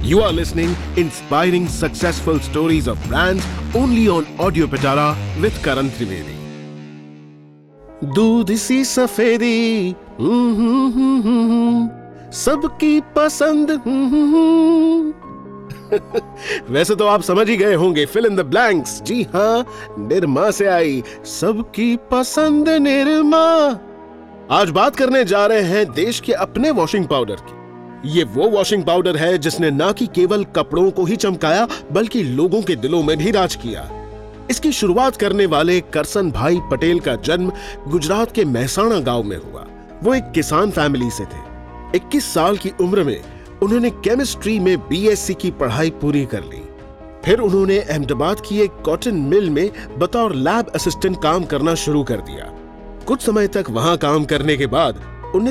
You are listening inspiring successful stories of brands only on Audio Pitara with Karan Trivedi. दूध सी सफेदी सबकी पसंद वैसे तो आप समझ ही गए होंगे, फिल इन द ब्लैंक्स। जी हाँ, निरमा से आई सबकी पसंद निरमा। आज बात करने जा रहे हैं देश के अपने वॉशिंग पाउडर की। ये वो वॉशिंग पाउडर है जिसने ना कि केवल कपड़ों को ही चमकाया बल्कि लोगों के दिलों में भी राज किया। इसकी शुरुआत करने वाले करसन भाई पटेल का जन्म गुजरात के महसाणा गांव में हुआ। वो एक किसान फैमिली से थे। 21 साल की उम्र में उन्होंने केमिस्ट्री में बीएससी की पढ़ाई पूरी कर ली। फिर उन्होंने अहमदाबाद की एक कॉटन मिल में बतौर लैब असिस्टेंट काम करना शुरू कर दिया। कुछ समय तक वहां काम करने के बाद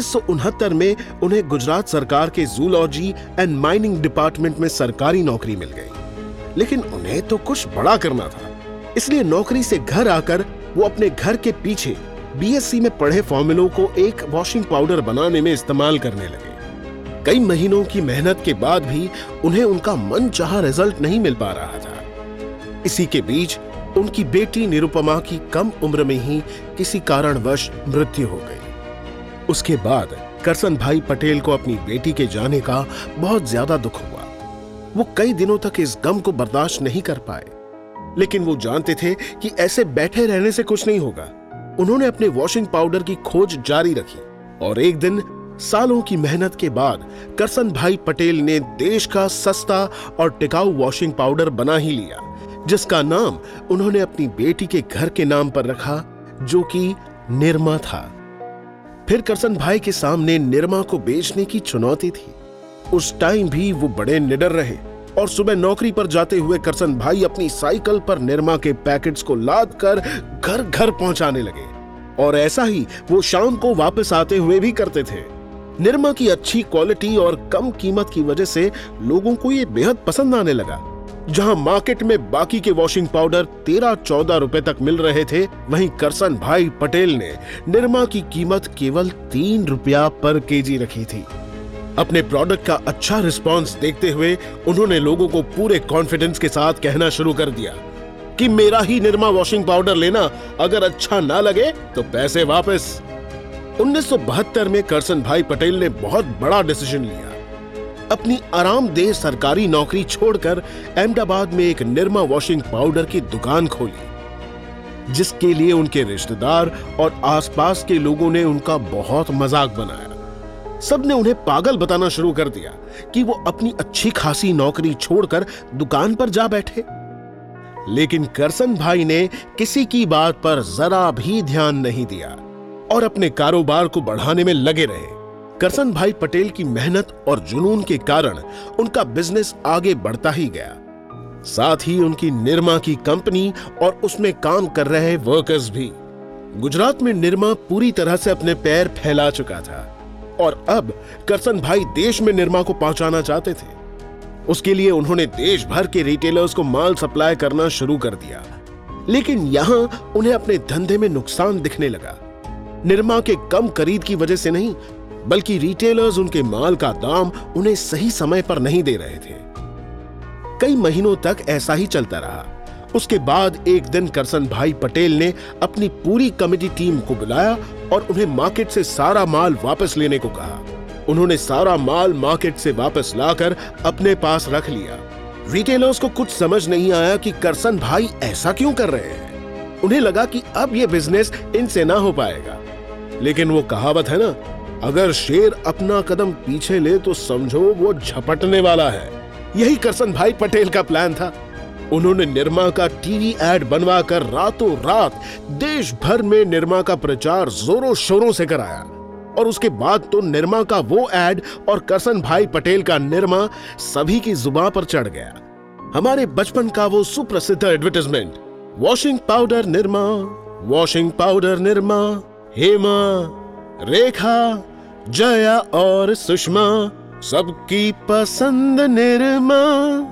1969 में उन्हें गुजरात सरकार के जूलॉजी एंड माइनिंग डिपार्टमेंट में सरकारी नौकरी मिल गई। लेकिन उन्हें तो कुछ बड़ा करना था, इसलिए नौकरी से घर आकर वो अपने घर के पीछे बीएससी में पढ़े फॉर्मूलों को एक वॉशिंग पाउडर बनाने में इस्तेमाल करने लगे। कई महीनों की मेहनत के बाद भी उन्हें उनका मनचाहा रिजल्ट नहीं मिल पा रहा था। इसी के बीच उनकी बेटी निरुपमा की कम उम्र में ही किसी कारणवश मृत्यु हो गई। उसके बाद करसन भाई पटेल को अपनी बेटी के जाने का बहुत ज्यादा दुख हुआ। वो कई दिनों तक इस गम को बर्दाश्त नहीं कर पाए, लेकिन वो जानते थे कि ऐसे बैठे रहने से कुछ नहीं होगा। उन्होंने अपने वॉशिंग पाउडर की खोज जारी रखी और एक दिन सालों की मेहनत के बाद करसन भाई पटेल ने देश का सस्ता और टिकाऊ वॉशिंग पाउडर बना ही लिया, जिसका नाम उन्होंने अपनी बेटी के घर के नाम पर रखा, जो कि निरमा था। फिर करसन भाई के सामने निरमा को बेचने की चुनौती थी। उस टाइम भी वो बड़े निडर रहे और सुबह नौकरी पर जाते हुए करसन भाई अपनी साइकिल पर निरमा के पैकेट्स को लाद कर घर घर पहुंचाने लगे। और ऐसा ही वो शाम को वापस आते हुए भी करते थे। निरमा की अच्छी क्वालिटी और कम कीमत की वजह से लोगों को ये बेहद पसंद आने लगा। जहां मार्केट में बाकी के वॉशिंग पाउडर 13-14 रुपए तक मिल रहे थे, वहीं करसन भाई पटेल ने निरमा की कीमत केवल 3 रुपया पर केजी रखी थी। अपने प्रोडक्ट का अच्छा रिस्पांस देखते हुए उन्होंने लोगों को पूरे कॉन्फिडेंस के साथ कहना शुरू कर दिया कि मेरा ही निरमा वॉशिंग पाउडर लेना, अगर अच्छा ना लगे तो पैसे वापस। 1972 में करसन भाई पटेल ने बहुत बड़ा डिसीजन लिया। अपनी आरामदेह सरकारी नौकरी छोड़कर अहमदाबाद में एक निरमा वॉशिंग पाउडर की दुकान खोली, जिसके लिए उनके रिश्तेदार और आसपास के लोगों ने उनका बहुत मजाक बनाया। सबने उन्हें पागल बताना शुरू कर दिया कि वो अपनी अच्छी खासी नौकरी छोड़कर दुकान पर जा बैठे। लेकिन करसन भाई ने किसी की बात पर जरा भी ध्यान नहीं दिया और अपने कारोबार को बढ़ाने में लगे रहे। करसन भाई पटेल की मेहनत और जुनून के कारण उनका बिजनेस आगे बढ़ता ही गया। साथ ही उनकी निरमा की कंपनी और उसमें काम कर रहे वर्कर्स भी। गुजरात में निरमा पूरी तरह से अपने पैर फैला चुका था और अब करसन भाई देश में निरमा को पहुंचाना चाहते थे। उसके लिए उन्होंने देश भर के रिटेलर्स को माल सप्लाई करना शुरू कर दिया। लेकिन यहां उन्हें अपने धंधे में नुकसान दिखने लगा। निरमा के कम खरीद की वजह से नहीं, बल्कि रिटेलर्स उनके माल का दाम उन्हें सही समय पर नहीं दे रहे थे। कई महीनों तक ऐसा ही चलता रहा। उसके बाद एक दिन करसन भाई पटेल ने अपनी पूरी कमेटी टीम को बुलाया और उन्हें मार्केट से सारा माल वापस लेने को कहा। उन्होंने सारा माल मार्केट से वापस लाकर अपने पास रख लिया। रिटेलर्स को कुछ समझ नहीं आया कि करसन भाई ऐसा क्यों कर रहे हैं। उन्हें लगा कि अब यह बिजनेस इनसे ना हो पाएगा। लेकिन वो कहावत है ना, अगर शेर अपना कदम पीछे ले तो समझो वो झपटने वाला है। यही करसन भाई पटेल का प्लान था। उन्होंने निरमा का टीवी एड बनवाकर रातों रात देश भर में निरमा का प्रचार जोरों शोरों से कराया। और उसके बाद तो निरमा का वो एड और करसन भाई पटेल का निरमा सभी की जुबान पर चढ़ गया। हमारे बचपन का वो सुप्रसिद्ध advertisement, washing powder Nirma, washing powder Nirma, Hema, Rekha, Jaya और सुषमा, सबकी पसंद निरमा।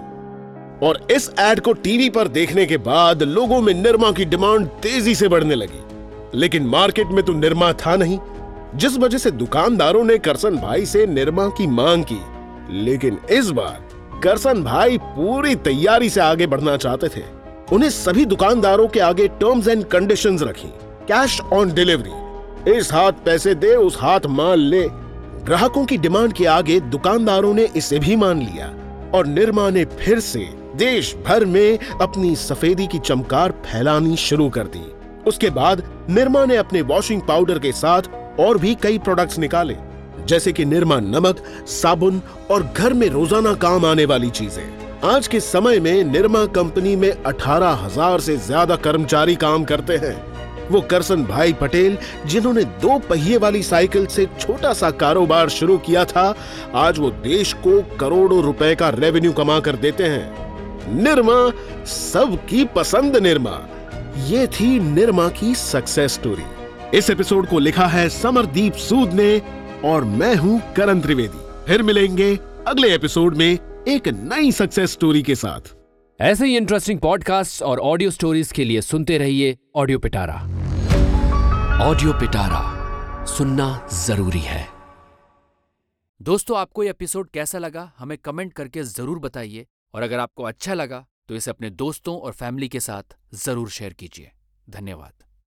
और इस एड को टीवी पर देखने के बाद लोगों में निरमा की डिमांड तेजी से बढ़ने लगी। लेकिन मार्केट में तो निरमा था नहीं, जिस वजह से दुकानदारों ने करसन भाई से निरमा की मांग की। लेकिन इस बार करसन भाई पूरी तैयारी से आगे बढ़ना चाहते थे। उन्हें सभी दुकानदारों के आगे टर्म्स एंड कंडीशंस रखी। कैश ऑन डिलीवरी, इस हाथ पैसे दे उस हाथ माल ले। ग्राहकों की डिमांड के आगे दुकानदारों ने इसे भी मान लिया और निरमा ने फिर से देश भर में अपनी सफेदी की चमकार फैलानी शुरू कर दी। उसके बाद निरमा ने अपने वॉशिंग पाउडर के साथ और भी कई प्रोडक्ट्स निकाले, जैसे कि निरमा नमक, साबुन और घर में रोजाना काम आने वाली चीजें। आज के समय में निरमा कंपनी में 18,000 से ज्यादा कर्मचारी काम करते हैं। वो करसन भाई पटेल, जिन्होंने 2 पहिए वाली साइकिल से छोटा सा कारोबार शुरू किया था, आज वो देश को करोड़ों रुपए का रेवेन्यू कमा कर देते हैं। निरमा, सबकी पसंद निरमा। ये थी निरमा की सक्सेस स्टोरी। इस एपिसोड को लिखा है समरदीप सूद ने और मैं हूं करण त्रिवेदी। फिर मिलेंगे अगले एपिसोड में एक नई सक्सेस स्टोरी के साथ। ऐसे ही इंटरेस्टिंग पॉडकास्ट और ऑडियो स्टोरीज के लिए सुनते रहिए ऑडियो पिटारा। ऑडियो पिटारा सुनना जरूरी है। दोस्तों, आपको ये एपिसोड कैसा लगा हमें कमेंट करके जरूर बताइए, और अगर आपको अच्छा लगा तो इसे अपने दोस्तों और फैमिली के साथ जरूर शेयर कीजिए। धन्यवाद।